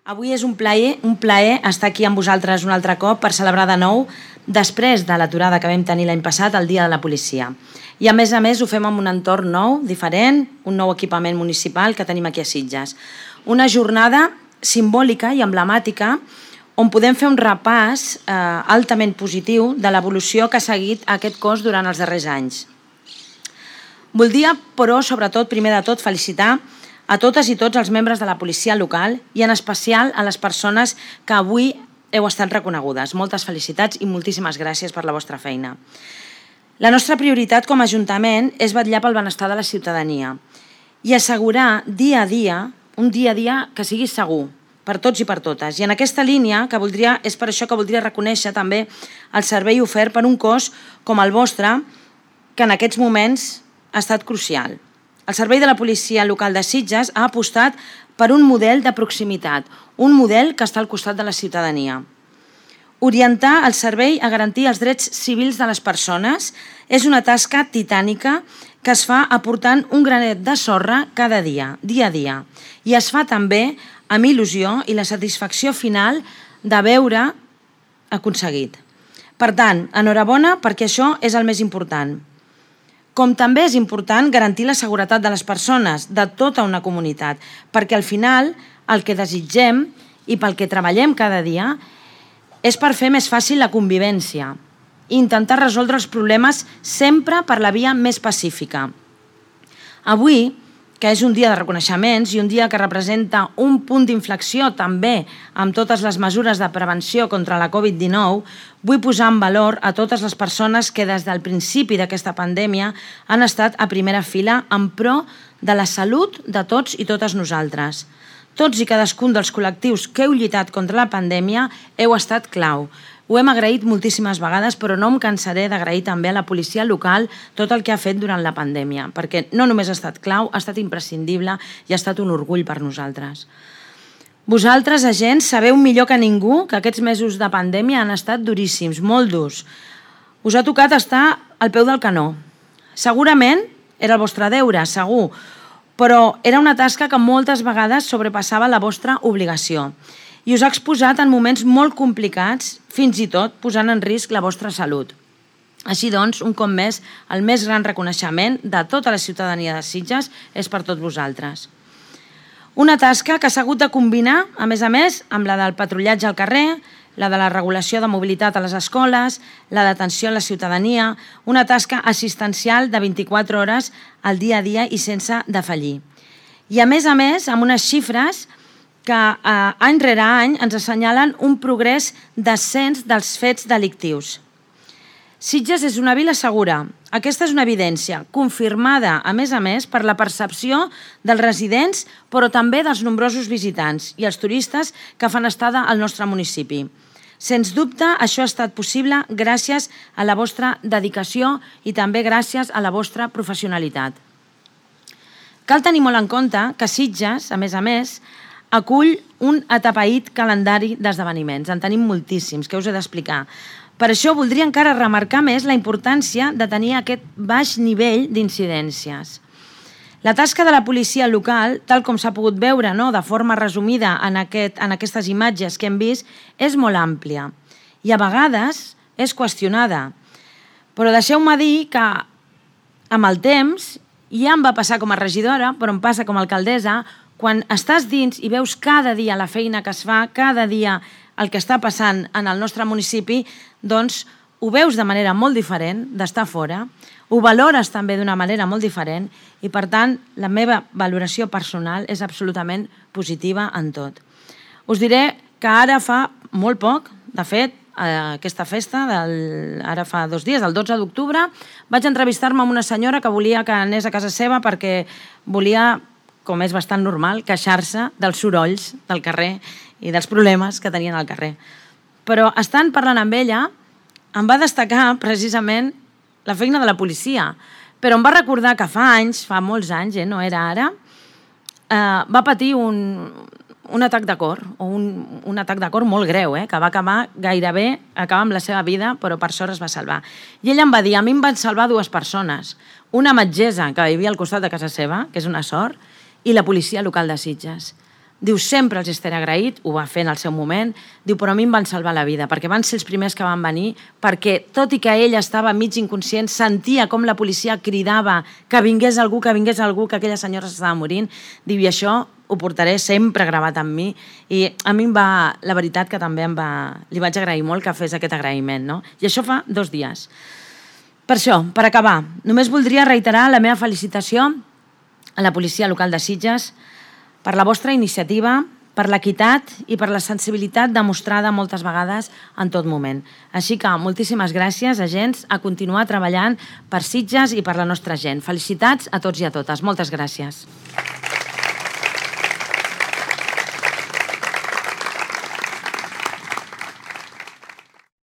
Avui és un plaer estar aquí amb vosaltres un altre cop per celebrar de nou després de l'aturada que vam tenir l'any passat, el Dia de la Policia. I a més ho fem en un entorn nou, diferent, un nou equipament municipal que tenim aquí a Sitges. Una jornada simbòlica i emblemàtica on podem fer un repàs altament positiu de l'evolució que ha seguit aquest cos durant els darrers anys. Voldria, però, sobretot, primer de tot, felicitar a totes i tots els membres de la policia local i en especial a les persones que avui heu estat reconegudes. Moltes felicitats i moltíssimes gràcies per la vostra feina. La nostra prioritat com a Ajuntament és vetllar pel benestar de la ciutadania i assegurar dia a dia que sigui segur per tots i per totes. I en aquesta línia és per això que voldria reconèixer també el servei ofert per un cos com el vostre, que en aquests moments ha estat crucial. El Servei de la Policia Local de Sitges ha apostat per un model de proximitat, un model que està al costat de la ciutadania. Orientar el servei a garantir els drets civils de les persones és una tasca titànica que es fa aportant un granet de sorra cada dia a dia. I es fa també amb il·lusió i la satisfacció final de veure aconseguit. Per tant, enhorabona perquè això és el més important. Com també és important garantir la seguretat de les persones, de tota una comunitat, perquè al final el que desitgem i pel que treballem cada dia és per fer més fàcil la convivència i intentar resoldre els problemes sempre per la via més pacífica. Avui, que és un dia de reconeixements i un dia que representa un punt d'inflexió també amb totes les mesures de prevenció contra la Covid-19, vull posar en valor a totes les persones que des del principi d'aquesta pandèmia han estat a primera fila en pro de la salut de tots i totes nosaltres. Tots i cadascun dels col·lectius que heu lluitat contra la pandèmia heu estat clau. Ho hem agraït moltíssimes vegades, però no em cansaré d'agrair també a la policia local tot el que ha fet durant la pandèmia, perquè no només ha estat clau, ha estat imprescindible i ha estat un orgull per nosaltres. Vosaltres, agents, sabeu millor que ningú que aquests mesos de pandèmia han estat duríssims, molt durs. Us ha tocat estar al peu del canó. Segurament era el vostre deure, segur, però era una tasca que moltes vegades sobrepassava la vostra obligació i us ha exposat en moments molt complicats, fins i tot posant en risc la vostra salut. Així doncs, un cop més, el més gran reconeixement de tota la ciutadania de Sitges és per tots vosaltres. Una tasca que s'ha hagut de combinar, a més, amb la del patrullatge al carrer, la de la regulació de mobilitat a les escoles, la d'atenció a la ciutadania, una tasca assistencial de 24 hores al dia a dia i sense defallir. I a més, amb unes xifres que any rere any ens assenyalen un progrés descens dels fets delictius. Sitges és una vila segura. Aquesta és una evidència confirmada, a més, per la percepció dels residents, però també dels nombrosos visitants i els turistes que fan estada al nostre municipi. Sens dubte, això ha estat possible gràcies a la vostra dedicació i també gràcies a la vostra professionalitat. Cal tenir molt en compte que Sitges, a més, acull un atapeït calendari d'esdeveniments. En tenim moltíssims, que us he d'explicar. Per això voldria encara remarcar més la importància de tenir aquest baix nivell d'incidències. La tasca de la policia local, tal com s'ha pogut veure de forma resumida en aquestes imatges que hem vist, és molt àmplia i a vegades és qüestionada. Però deixeu-me dir que amb el temps, ja em va passar com a regidora, però em passa com a alcaldessa, quan estàs dins i veus cada dia la feina que es fa, cada dia el que està passant en el nostre municipi, doncs ho veus de manera molt diferent d'estar fora, ho valores també d'una manera molt diferent i, per tant, la meva valoració personal és absolutament positiva en tot. Us diré que ara fa molt poc, de fet, aquesta festa, ara fa 2 dies, el 12 d'octubre, vaig entrevistar-me amb una senyora que volia que anés a casa seva perquè volia, com és bastant normal, queixar-se dels sorolls del carrer i dels problemes que tenien al carrer. Però estant parlant amb ella, em va destacar precisament la feina de la policia, però em va recordar que fa anys, fa molts anys, no era ara, va patir un atac de cor, o un atac de cor molt greu, que va acabar gairebé amb la seva vida, però per sort es va salvar. I ella em va dir, a mi em van salvar 2 persones, una metgessa que vivia al costat de casa seva, que és una sort, i la policia local de Sitges. Diu, sempre els estaré agraït, ho va fer en el seu moment, diu, però a mi em van salvar la vida, perquè van ser els primers que van venir, perquè tot i que ell estava mig inconscient, sentia com la policia cridava que vingués algú, que aquella senyora s'estava morint. Diu, i això ho portaré sempre gravat amb mi, i a mi la veritat que també li vaig agrair molt que fes aquest agraïment, no? I això fa 2 dies. Per això, per acabar, només voldria reiterar la meva felicitació a la policia local de Sitges per la vostra iniciativa, per l'equitat i per la sensibilitat demostrada moltes vegades en tot moment. Així que moltíssimes gràcies, agents, a continuar treballant per Sitges i per la nostra gent. Felicitats a tots i a totes. Moltes gràcies.